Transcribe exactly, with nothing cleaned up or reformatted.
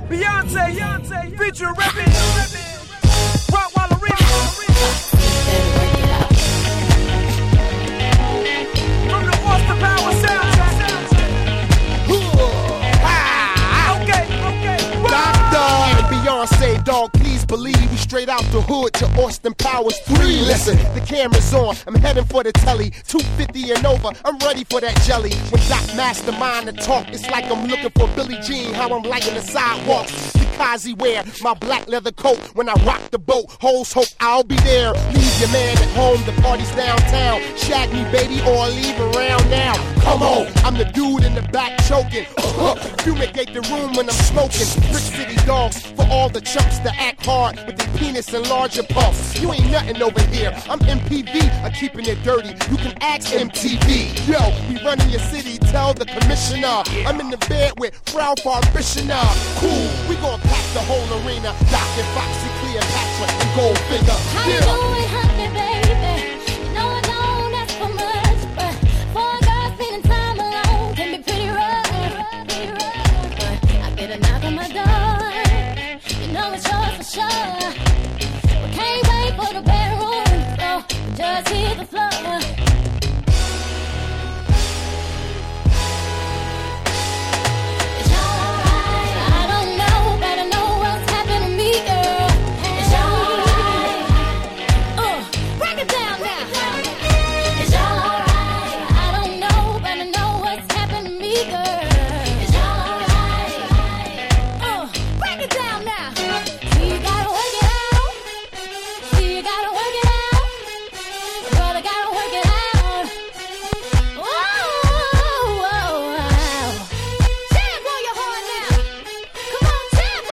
Beyonce, Beyonce, feature rapping, Rock Waller remix. From the Austin Power soundtrack. Okay, okay. Doctor and Beyonce, dog, please believe we straight out the hood to Austin Powers three. Listen, the camera's on, I'm heading for the telly. two fifty and over, I'm ready for that jelly. When Doc Mastermind to talk, it's like I'm looking for Billie Jean, how I'm lighting the sidewalks. Kazi wear my black leather coat when I rock the boat. Hoes hope I'll be there. Leave your man at home, the party's downtown. Shag me, baby, or leave around now. Come on, I'm the dude in the back choking. Fumigate the room when I'm smoking. Brick City dogs for all the chumps that act hard with their penis and larger puffs. You ain't nothing over here. I'm M P V, I'm keeping it dirty. You can ask M T V. Yo, we running your city, tell the commissioner. I'm in the bed with Frau Barbishina. Cool, we gon' pack the whole arena. Doc and Foxy, Cleopatra, and Goldfinger. How you doing, huh?